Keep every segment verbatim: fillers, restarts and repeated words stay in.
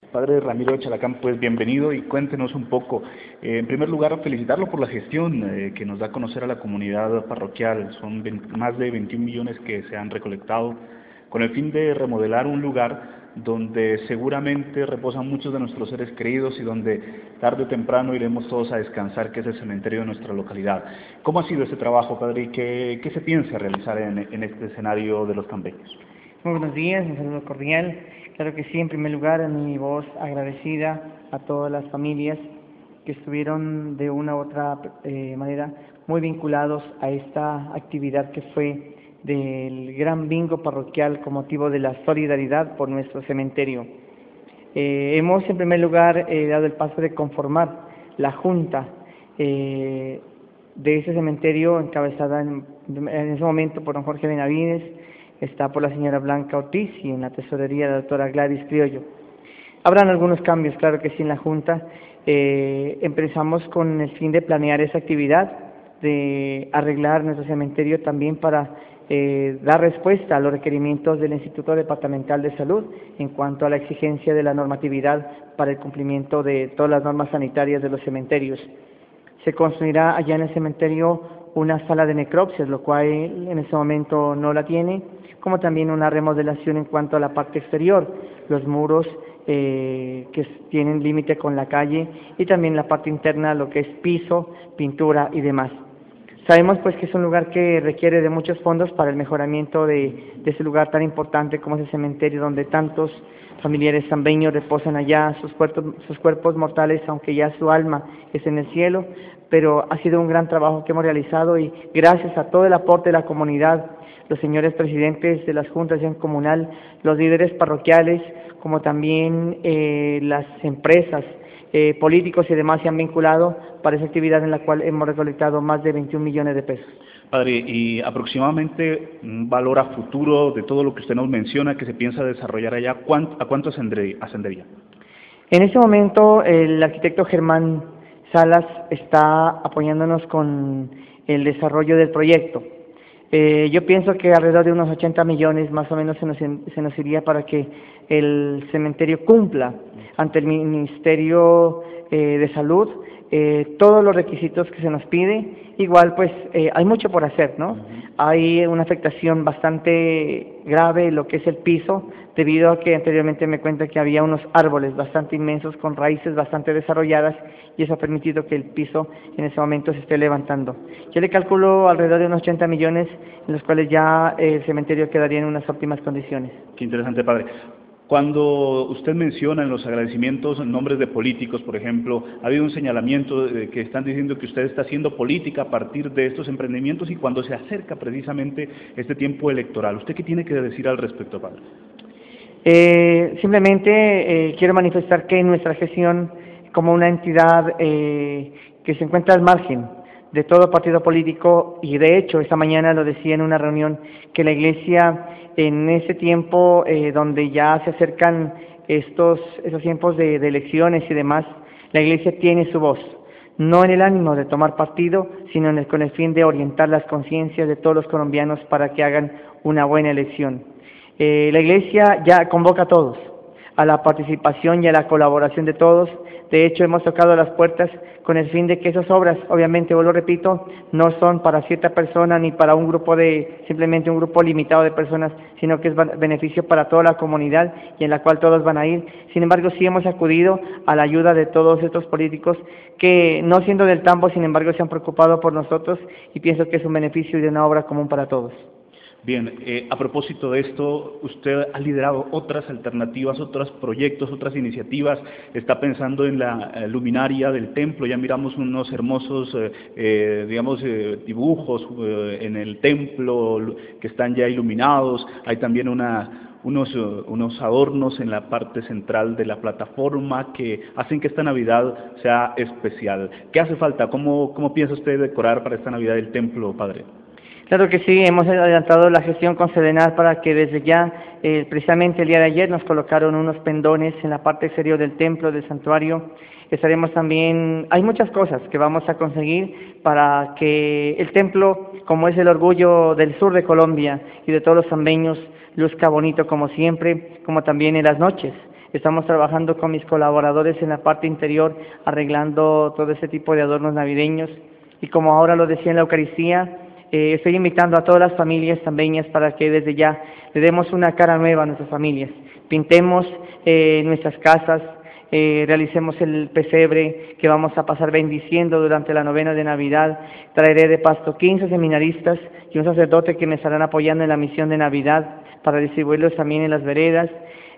Padre Ramiro de Chalacán, pues bienvenido y cuéntenos un poco. Eh, en primer lugar, felicitarlo por la gestión eh, que nos da a conocer a la comunidad parroquial. Son más de veintiún millones que se han recolectado con el fin de remodelar un lugar donde seguramente reposan muchos de nuestros seres queridos y donde tarde o temprano iremos todos a descansar, que es el cementerio de nuestra localidad. ¿Cómo ha sido ese trabajo, Padre, y qué, qué se piensa realizar en, en este escenario de los campeños? Muy buenos días, un saludo cordial. Claro que sí, en primer lugar, mi voz agradecida a todas las familias que estuvieron de una u otra eh, manera muy vinculados a esta actividad que fue del gran bingo parroquial con motivo de la solidaridad por nuestro cementerio. Eh, hemos en primer lugar eh, dado el paso de conformar la junta eh, de ese cementerio encabezada en, en ese momento por don Jorge Benavides, está por la señora Blanca Ortiz y en la tesorería la doctora Gladys Criollo. Habrán algunos cambios, claro que sí, en la Junta. Eh, empezamos con el fin de planear esa actividad, de arreglar nuestro cementerio también para eh, dar respuesta a los requerimientos del Instituto Departamental de Salud en cuanto a la exigencia de la normatividad para el cumplimiento de todas las normas sanitarias de los cementerios. Se construirá allá en el cementerio una sala de necropsias, lo cual en ese momento no la tiene, como también una remodelación en cuanto a la parte exterior, los muros eh, que tienen límite con la calle y también la parte interna, lo que es piso, pintura y demás. Sabemos pues que es un lugar que requiere de muchos fondos para el mejoramiento de, de ese lugar tan importante como es el cementerio, donde tantos familiares zambeños reposan allá sus cuerpos, sus cuerpos mortales, aunque ya su alma es en el cielo, pero ha sido un gran trabajo que hemos realizado y gracias a todo el aporte de la comunidad, los señores presidentes de las juntas ya en comunal, los líderes parroquiales, como también eh, las empresas, eh, políticos y demás se han vinculado para esa actividad en la cual hemos recolectado más de veintiún millones de pesos. Padre, y aproximadamente un valor a futuro de todo lo que usted nos menciona que se piensa desarrollar allá, ¿a cuánto ascendería? En este momento el arquitecto Germán Salas está apoyándonos con el desarrollo del proyecto. Eh, yo pienso que alrededor de unos ochenta millones más o menos se nos, se nos iría para que el cementerio cumpla ante el Ministerio eh, de Salud eh, todos los requisitos que se nos pide. Igual pues eh, hay mucho por hacer, ¿no? Uh-huh. Hay una afectación bastante grave en lo que es el piso, debido a que anteriormente me cuenta que había unos árboles bastante inmensos con raíces bastante desarrolladas y eso ha permitido que el piso en ese momento se esté levantando. Yo le calculo alrededor de unos ochenta millones en los cuales ya el cementerio quedaría en unas óptimas condiciones. Qué interesante, padre. Cuando usted menciona en los agradecimientos nombres de políticos, por ejemplo, ha habido un señalamiento de que están diciendo que usted está haciendo política a partir de estos emprendimientos y cuando se acerca precisamente este tiempo electoral. ¿Usted qué tiene que decir al respecto, padre? Eh, simplemente eh, quiero manifestar que nuestra gestión, como una entidad eh, que se encuentra al margen de todo partido político, y de hecho esta mañana lo decía en una reunión, que la Iglesia en ese tiempo eh, donde ya se acercan estos, esos tiempos de, de elecciones y demás, la Iglesia tiene su voz, no en el ánimo de tomar partido, sino en el, con el fin de orientar las conciencias de todos los colombianos para que hagan una buena elección. Eh, la Iglesia ya convoca a todos, a la participación y a la colaboración de todos. De hecho, hemos tocado las puertas con el fin de que esas obras, obviamente, vuelvo repito, no son para cierta persona ni para un grupo de, simplemente un grupo limitado de personas, sino que es beneficio para toda la comunidad y en la cual todos van a ir. Sin embargo, sí hemos acudido a la ayuda de todos estos políticos que, no siendo del tambo, sin embargo, se han preocupado por nosotros y pienso que es un beneficio y de una obra común para todos. Bien, eh, a propósito de esto, usted ha liderado otras alternativas, otros proyectos, otras iniciativas, está pensando en la eh, luminaria del templo, ya miramos unos hermosos, eh, eh, digamos, eh, dibujos eh, en el templo que están ya iluminados, hay también una... Unos, uh, unos adornos en la parte central de la plataforma que hacen que esta Navidad sea especial. ¿Qué hace falta? ¿Cómo, cómo piensa usted decorar para esta Navidad el templo, padre? Claro que sí, hemos adelantado la gestión con Sedenar para que desde ya, eh, precisamente el día de ayer, nos colocaron unos pendones en la parte exterior del templo, del santuario. Estaremos también, hay muchas cosas que vamos a conseguir para que el templo, como es el orgullo del sur de Colombia y de todos los zambeños, luzca bonito como siempre, como también en las noches. Estamos trabajando con mis colaboradores en la parte interior, arreglando todo ese tipo de adornos navideños. Y como ahora lo decía en la Eucaristía, eh, estoy invitando a todas las familias tambeñas para que desde ya le demos una cara nueva a nuestras familias. Pintemos eh, nuestras casas, eh, realicemos el pesebre que vamos a pasar bendiciendo durante la novena de Navidad. Traeré de pasto quince seminaristas y un sacerdote que me estarán apoyando en la misión de Navidad para distribuirlos también en las veredas.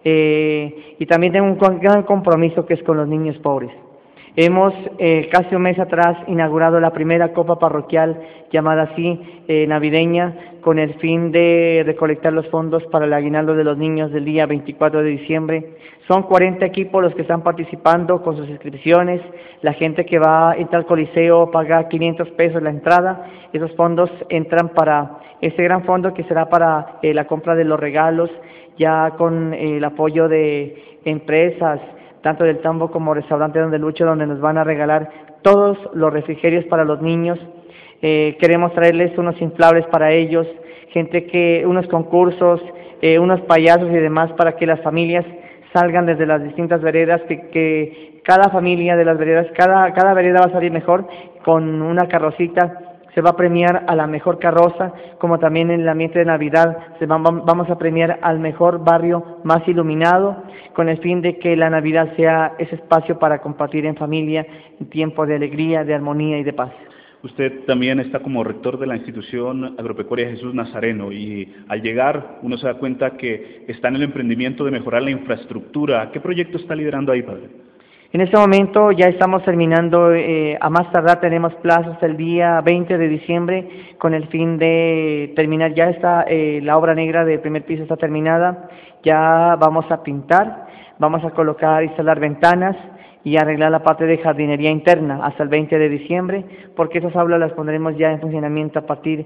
Eh, y también tengo un gran compromiso que es con los niños pobres. Hemos eh, casi un mes atrás inaugurado la primera copa parroquial llamada así, eh, navideña, con el fin de recolectar los fondos para el aguinaldo de los niños del día veinticuatro de diciembre. Son cuarenta equipos los que están participando con sus inscripciones. La gente que va a entrar al Coliseo paga quinientos pesos la entrada. Esos fondos entran para ese gran fondo que será para eh, la compra de los regalos, ya con eh, el apoyo de empresas, tanto del Tambo como Restaurante Donde Lucho, donde nos van a regalar todos los refrigerios para los niños. Eh, queremos traerles unos inflables para ellos, gente que, unos concursos, eh, unos payasos y demás para que las familias salgan desde las distintas veredas, que, que cada familia de las veredas, cada, cada vereda va a salir mejor con una carrocita. Se va a premiar a la mejor carroza, como también en el ambiente de Navidad se va, vamos a premiar al mejor barrio más iluminado, con el fin de que la Navidad sea ese espacio para compartir en familia, en tiempo de alegría, de armonía y de paz. Usted también está como rector de la institución agropecuaria Jesús Nazareno y al llegar uno se da cuenta que está en el emprendimiento de mejorar la infraestructura. ¿Qué proyecto está liderando ahí, padre? En este momento ya estamos terminando, eh, a más tardar tenemos plazo hasta el día veinte de diciembre con el fin de terminar, ya está eh, la obra negra del primer piso está terminada, ya vamos a pintar, vamos a colocar, instalar ventanas y arreglar la parte de jardinería interna hasta el veinte de diciembre, porque esas aulas las pondremos ya en funcionamiento a partir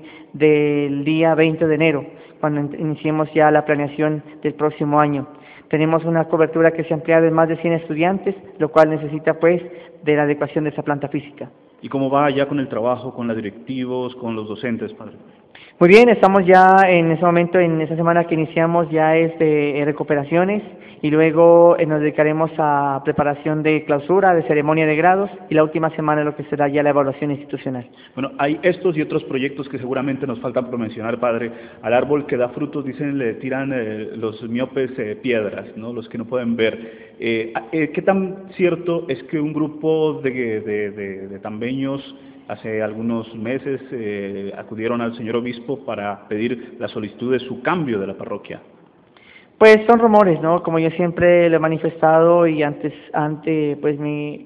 del día veinte de enero, cuando iniciemos ya la planeación del próximo año. Tenemos una cobertura que se ha ampliado en más de cien estudiantes, lo cual necesita pues de la adecuación de esa planta física. ¿Y cómo va ya con el trabajo, con los directivos, con los docentes, padre? Muy bien, estamos ya en ese momento, en esa semana que iniciamos ya es de eh, recuperaciones y luego eh, nos dedicaremos a preparación de clausura, de ceremonia de grados y la última semana lo que será ya la evaluación institucional. Bueno, hay estos y otros proyectos que seguramente nos faltan por mencionar, padre. Al árbol que da frutos, dicen, le tiran eh, los miopes eh, piedras, ¿no? Los que no pueden ver. Eh, eh, ¿Qué tan cierto es que un grupo de, de, de, de tambeños hace algunos meses eh, acudieron al señor obispo para pedir la solicitud de su cambio de la parroquia? Pues son rumores, ¿no? Como yo siempre lo he manifestado y antes, ante, pues mi,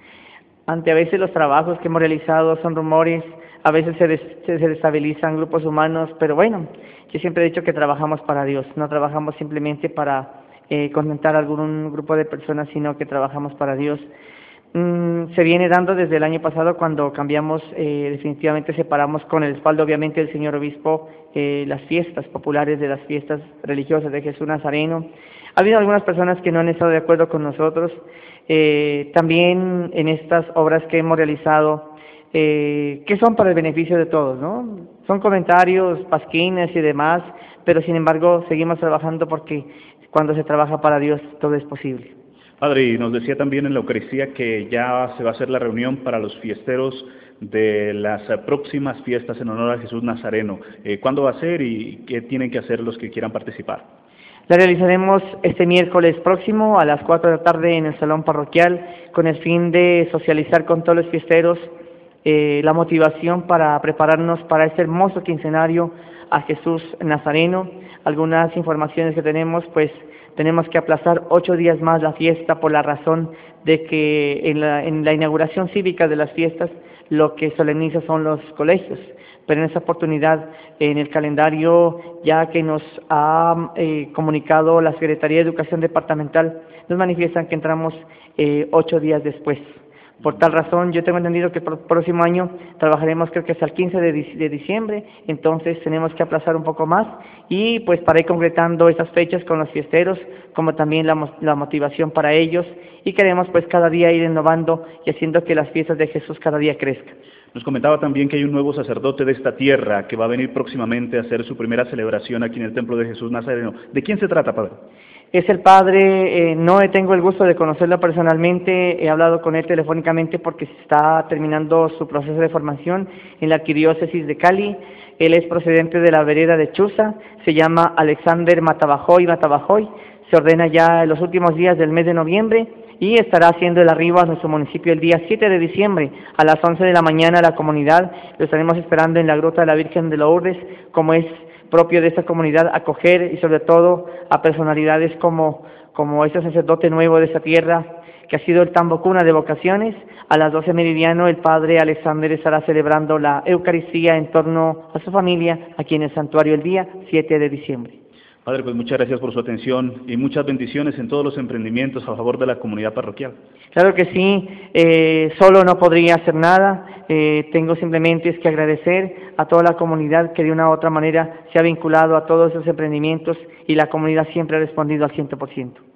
ante a veces los trabajos que hemos realizado son rumores, a veces se, des, se desestabilizan grupos humanos, pero bueno, yo siempre he dicho que trabajamos para Dios, no trabajamos simplemente para eh, contentar a algún grupo de personas, sino que trabajamos para Dios. Mm, se viene dando desde el año pasado cuando cambiamos, eh, definitivamente separamos con el respaldo obviamente del señor obispo eh, las fiestas populares de las fiestas religiosas de Jesús Nazareno. Ha habido algunas personas que no han estado de acuerdo con nosotros, eh, también en estas obras que hemos realizado, eh, que son para el beneficio de todos, ¿no? Son comentarios, pasquines y demás, pero sin embargo seguimos trabajando porque cuando se trabaja para Dios todo es posible. Padre, y nos decía también en la Eucaristía que ya se va a hacer la reunión para los fiesteros de las próximas fiestas en honor a Jesús Nazareno. Eh, ¿Cuándo va a ser y qué tienen que hacer los que quieran participar? La realizaremos este miércoles próximo a las cuatro de la tarde en el Salón Parroquial con el fin de socializar con todos los fiesteros eh, la motivación para prepararnos para este hermoso quincenario a Jesús Nazareno. Algunas informaciones que tenemos, pues tenemos que aplazar ocho días más la fiesta por la razón de que en la, en la inauguración cívica de las fiestas lo que solemniza son los colegios, pero en esa oportunidad en el calendario ya que nos ha eh, comunicado la Secretaría de Educación Departamental, nos manifiestan que entramos eh, ocho días después. Por tal razón, yo tengo entendido que el próximo año trabajaremos creo que hasta el quince de diciembre, entonces tenemos que aplazar un poco más y pues para ir concretando esas fechas con los fiesteros, como también la, la motivación para ellos y queremos pues cada día ir innovando y haciendo que las fiestas de Jesús cada día crezcan. Nos comentaba también que hay un nuevo sacerdote de esta tierra que va a venir próximamente a hacer su primera celebración aquí en el Templo de Jesús Nazareno. ¿De quién se trata, padre? Es el padre, eh, no tengo el gusto de conocerlo personalmente, he hablado con él telefónicamente porque está terminando su proceso de formación en la arquidiócesis de Cali. Él es procedente de la vereda de Chuza, se llama Alexander Matabajoy Matabajoy, se ordena ya en los últimos días del mes de noviembre y estará haciendo el arribo a nuestro municipio el día siete de diciembre a las once de la mañana. La comunidad lo estaremos esperando en la Gruta de la Virgen de Lourdes, como es propio de esta comunidad, acoger y sobre todo a personalidades como, como este sacerdote nuevo de esta tierra, que ha sido el tambo cuna de vocaciones. A las doce meridiano el padre Alexander estará celebrando la Eucaristía en torno a su familia aquí en el santuario el día siete de diciembre. Padre, pues muchas gracias por su atención y muchas bendiciones en todos los emprendimientos a favor de la comunidad parroquial. Claro que sí, eh, solo no podría hacer nada, eh, tengo simplemente es que agradecer a toda la comunidad que de una u otra manera se ha vinculado a todos esos emprendimientos y la comunidad siempre ha respondido al cien por ciento.